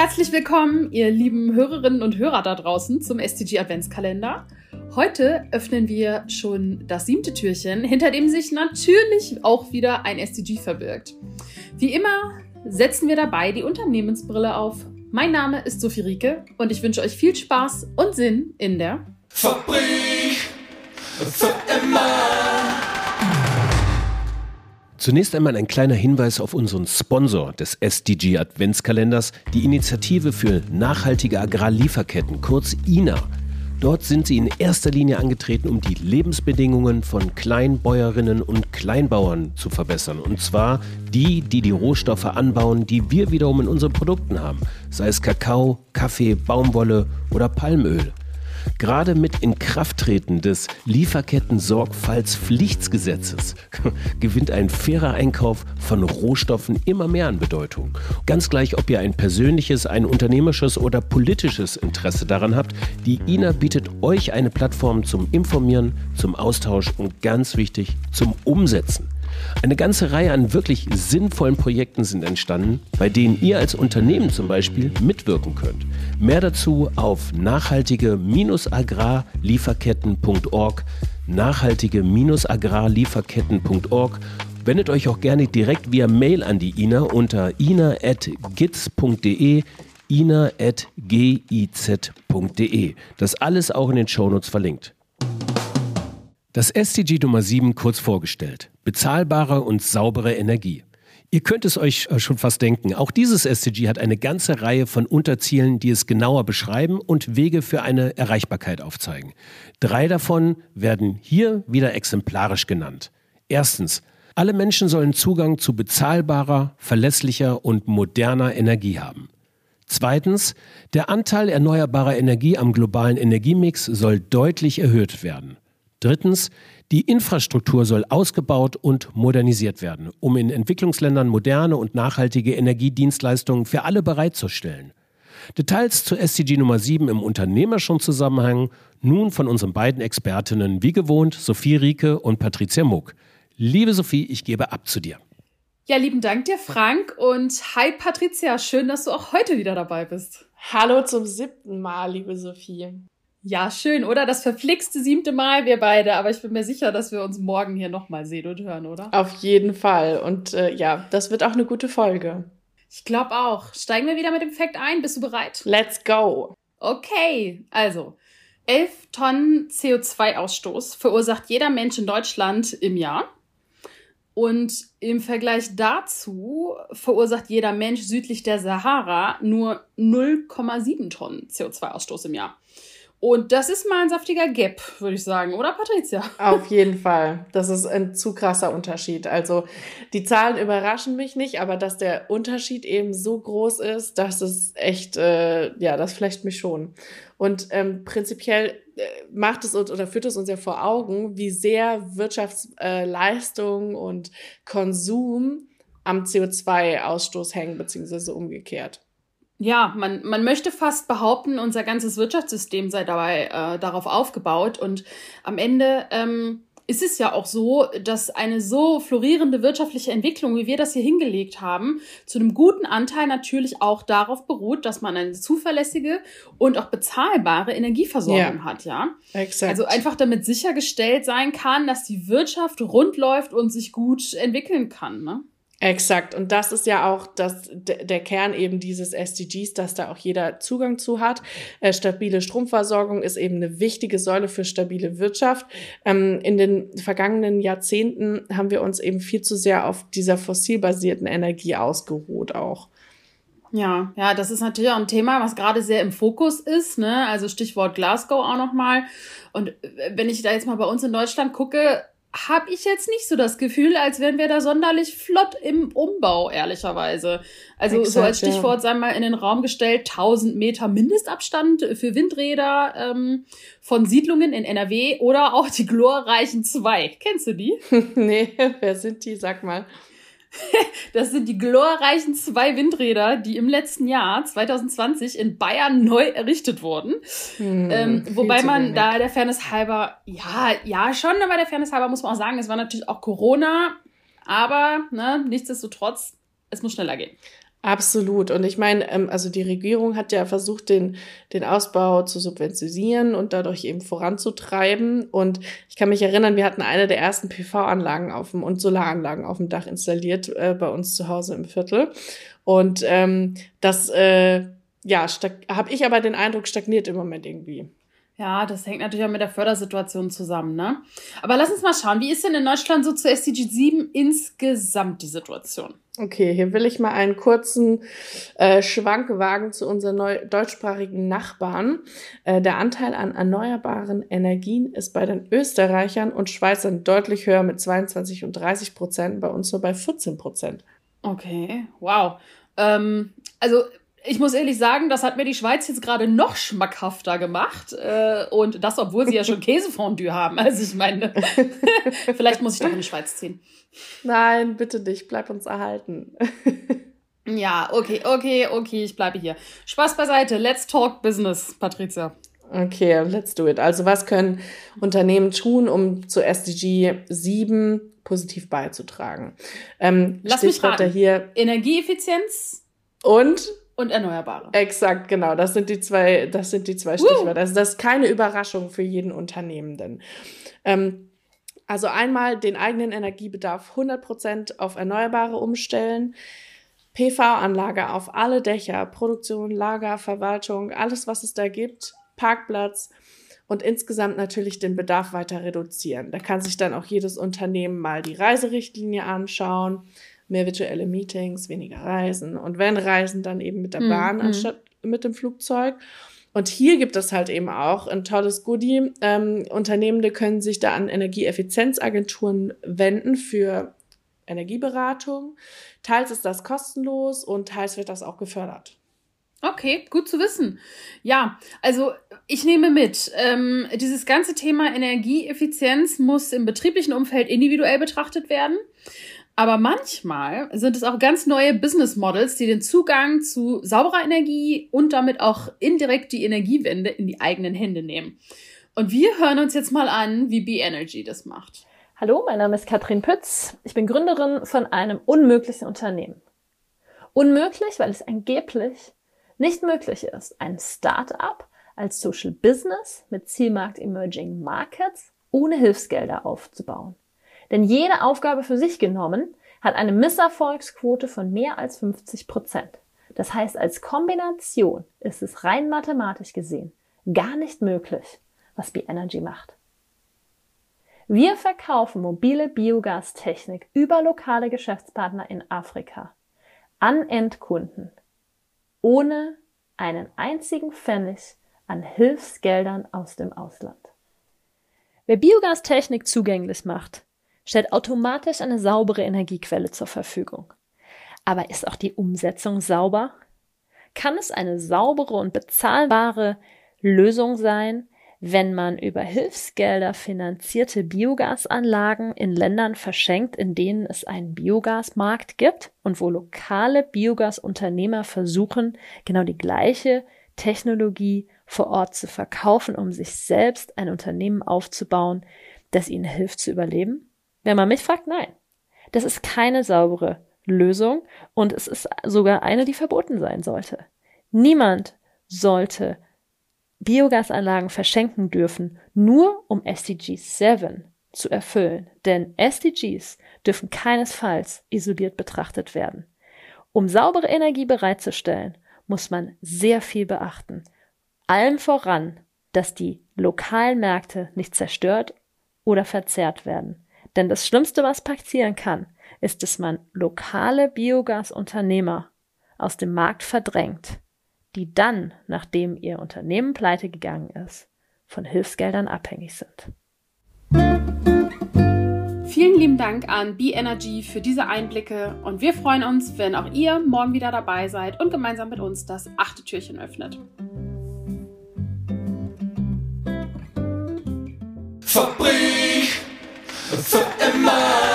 Herzlich willkommen, ihr lieben Hörerinnen und Hörer da draußen zum SDG Adventskalender. Heute öffnen wir schon das 7. Türchen, hinter dem sich natürlich auch wieder ein SDG verbirgt. Wie immer setzen wir dabei die Unternehmensbrille auf. Mein Name ist Sophie Rieke und ich wünsche euch viel Spaß und Sinn in der Fabrik für immer. Zunächst einmal ein kleiner Hinweis auf unseren Sponsor des SDG Adventskalenders, die Initiative für nachhaltige Agrarlieferketten, kurz INA. Dort sind sie in erster Linie angetreten, um die Lebensbedingungen von Kleinbäuerinnen und Kleinbauern zu verbessern. Und zwar die Rohstoffe anbauen, die wir wiederum in unseren Produkten haben. Sei es Kakao, Kaffee, Baumwolle oder Palmöl. Gerade mit Inkrafttreten des Lieferketten-Sorgfaltspflichtgesetzes gewinnt ein fairer Einkauf von Rohstoffen immer mehr an Bedeutung. Ganz gleich, ob ihr ein persönliches, ein unternehmerisches oder politisches Interesse daran habt, die INA bietet euch eine Plattform zum Informieren, zum Austausch und ganz wichtig, zum Umsetzen. Eine ganze Reihe an wirklich sinnvollen Projekten sind entstanden, bei denen ihr als Unternehmen zum Beispiel mitwirken könnt. Mehr dazu auf nachhaltige-agrarlieferketten.org, nachhaltige-agrarlieferketten.org. Wendet euch auch gerne direkt via Mail an die INA unter ina@giz.de, ina@giz.de. Das alles auch in den Shownotes verlinkt. Das SDG Nummer 7 kurz vorgestellt. Bezahlbare und saubere Energie. Ihr könnt es euch schon fast denken, auch dieses SDG hat eine ganze Reihe von Unterzielen, die es genauer beschreiben und Wege für eine Erreichbarkeit aufzeigen. 3 davon werden hier wieder exemplarisch genannt. Erstens, alle Menschen sollen Zugang zu bezahlbarer, verlässlicher und moderner Energie haben. Zweitens, der Anteil erneuerbarer Energie am globalen Energiemix soll deutlich erhöht werden. Drittens, die Infrastruktur soll ausgebaut und modernisiert werden, um in Entwicklungsländern moderne und nachhaltige Energiedienstleistungen für alle bereitzustellen. Details zu SDG Nummer 7 im unternehmerischen Zusammenhang nun von unseren beiden Expertinnen, wie gewohnt, Sophie Rieke und Patricia Muck. Liebe Sophie, ich gebe ab zu dir. Ja, lieben Dank dir, Frank. Und hi, Patricia. Schön, dass du auch heute wieder dabei bist. Hallo zum 7. Mal, liebe Sophie. Ja, schön, oder? Das verflixte 7. Mal, wir beide. Aber ich bin mir sicher, dass wir uns morgen hier nochmal sehen und hören, oder? Auf jeden Fall. Und das wird auch eine gute Folge. Ich glaube auch. Steigen wir wieder mit dem Fact ein. Bist du bereit? Let's go. Okay, also 11 Tonnen CO2-Ausstoß verursacht jeder Mensch in Deutschland im Jahr. Und im Vergleich dazu verursacht jeder Mensch südlich der Sahara nur 0,7 Tonnen CO2-Ausstoß im Jahr. Und das ist mal ein saftiger Gap, würde ich sagen, oder Patricia? Auf jeden Fall. Das ist ein zu krasser Unterschied. Also die Zahlen überraschen mich nicht, aber dass der Unterschied eben so groß ist, das ist echt, das flecht mich schon. Und prinzipiell macht es uns oder führt es uns ja vor Augen, wie sehr Wirtschaftsleistung und Konsum am CO2-Ausstoß hängen, beziehungsweise umgekehrt. Ja, man möchte fast behaupten, unser ganzes Wirtschaftssystem sei dabei darauf aufgebaut. Und am Ende ist es ja auch so, dass eine so florierende wirtschaftliche Entwicklung, wie wir das hier hingelegt haben, zu einem guten Anteil natürlich auch darauf beruht, dass man eine zuverlässige und auch bezahlbare Energieversorgung hat, ja. Exakt. Also einfach damit sichergestellt sein kann, dass die Wirtschaft rund läuft und sich gut entwickeln kann, ne? Exakt. Und das ist ja auch der Kern eben dieses SDGs, dass da auch jeder Zugang zu hat. Stabile Stromversorgung ist eben eine wichtige Säule für stabile Wirtschaft. In den vergangenen Jahrzehnten haben wir uns eben viel zu sehr auf dieser fossilbasierten Energie ausgeruht auch. Ja, das ist natürlich auch ein Thema, was gerade sehr im Fokus ist, ne? Also Stichwort Glasgow auch nochmal. Und wenn ich da jetzt mal bei uns in Deutschland gucke, habe ich jetzt nicht so das Gefühl, als wären wir da sonderlich flott im Umbau, ehrlicherweise. Also Exakt, so als Stichwort, sagen wir mal, in den Raum gestellt, 1000 Meter Mindestabstand für Windräder von Siedlungen in NRW oder auch die glorreichen 2. Kennst du die? Nee, wer sind die? Sag mal. Das sind die glorreichen 2 Windräder, die im letzten Jahr, 2020, in Bayern neu errichtet wurden. Wobei man da der Fairness halber, ja schon, aber der Fairness halber muss man auch sagen, es war natürlich auch Corona, aber nichtsdestotrotz, es muss schneller gehen. Absolut. Und ich meine, also die Regierung hat ja versucht, den Ausbau zu subventionieren und dadurch eben voranzutreiben. Und ich kann mich erinnern, wir hatten eine der ersten PV-Anlagen und Solaranlagen auf dem Dach installiert bei uns zu Hause im Viertel. Und das, habe ich aber den Eindruck, stagniert im Moment irgendwie. Ja, das hängt natürlich auch mit der Fördersituation zusammen, ne? Aber lass uns mal schauen, wie ist denn in Deutschland so zu SDG 7 insgesamt die Situation? Okay, hier will ich mal einen kurzen Schwank wagen zu unseren deutschsprachigen Nachbarn. Der Anteil an erneuerbaren Energien ist bei den Österreichern und Schweizern deutlich höher mit 22 und 30%, bei uns nur bei 14%. Okay, wow. Also ich muss ehrlich sagen, das hat mir die Schweiz jetzt gerade noch schmackhafter gemacht. Und das, obwohl sie ja schon Käsefondue haben. Also ich meine, vielleicht muss ich doch in die Schweiz ziehen. Nein, bitte nicht. Bleib uns erhalten. Ja, okay, ich bleibe hier. Spaß beiseite. Let's talk business, Patricia. Okay, let's do it. Also was können Unternehmen tun, um zu SDG 7 positiv beizutragen? Lass mich raten. Hier Energieeffizienz und Erneuerbare. Exakt, genau. Das sind die zwei Stichwörter. Also das ist keine Überraschung für jeden Unternehmenden. Also einmal den eigenen Energiebedarf 100% auf Erneuerbare umstellen, PV-Anlage auf alle Dächer, Produktion, Lager, Verwaltung, alles, was es da gibt, Parkplatz und insgesamt natürlich den Bedarf weiter reduzieren. Da kann sich dann auch jedes Unternehmen mal die Reiserichtlinie anschauen, mehr virtuelle Meetings, weniger Reisen und wenn Reisen, dann eben mit der Bahn anstatt mit dem Flugzeug. Und hier gibt es halt eben auch ein tolles Goodie. Unternehmende können sich da an Energieeffizienzagenturen wenden für Energieberatung. Teils ist das kostenlos und teils wird das auch gefördert. Okay, gut zu wissen. Ja, also ich nehme mit, dieses ganze Thema Energieeffizienz muss im betrieblichen Umfeld individuell betrachtet werden. Aber manchmal sind es auch ganz neue Business Models, die den Zugang zu sauberer Energie und damit auch indirekt die Energiewende in die eigenen Hände nehmen. Und wir hören uns jetzt mal an, wie B-Energy das macht. Hallo, mein Name ist Katrin Pütz. Ich bin Gründerin von einem unmöglichen Unternehmen. Unmöglich, weil es angeblich nicht möglich ist, ein Start-up als Social Business mit Zielmarkt Emerging Markets ohne Hilfsgelder aufzubauen. Denn jede Aufgabe für sich genommen hat eine Misserfolgsquote von mehr als 50%. Das heißt, als Kombination ist es rein mathematisch gesehen gar nicht möglich, was B-Energy macht. Wir verkaufen mobile Biogastechnik über lokale Geschäftspartner in Afrika an Endkunden ohne einen einzigen Pfennig an Hilfsgeldern aus dem Ausland. Wer Biogastechnik zugänglich macht, stellt automatisch eine saubere Energiequelle zur Verfügung. Aber ist auch die Umsetzung sauber? Kann es eine saubere und bezahlbare Lösung sein, wenn man über Hilfsgelder finanzierte Biogasanlagen in Ländern verschenkt, in denen es einen Biogasmarkt gibt und wo lokale Biogasunternehmer versuchen, genau die gleiche Technologie vor Ort zu verkaufen, um sich selbst ein Unternehmen aufzubauen, das ihnen hilft zu überleben? Wenn man mich fragt, nein. Das ist keine saubere Lösung und es ist sogar eine, die verboten sein sollte. Niemand sollte Biogasanlagen verschenken dürfen, nur um SDG 7 zu erfüllen. Denn SDGs dürfen keinesfalls isoliert betrachtet werden. Um saubere Energie bereitzustellen, muss man sehr viel beachten. Allem voran, dass die lokalen Märkte nicht zerstört oder verzerrt werden. Denn das Schlimmste, was passieren kann, ist, dass man lokale Biogasunternehmer aus dem Markt verdrängt, die dann, nachdem ihr Unternehmen pleite gegangen ist, von Hilfsgeldern abhängig sind. Vielen lieben Dank an B-Energy für diese Einblicke und wir freuen uns, wenn auch ihr morgen wieder dabei seid und gemeinsam mit uns das 8. Türchen öffnet. Fabrik für immer.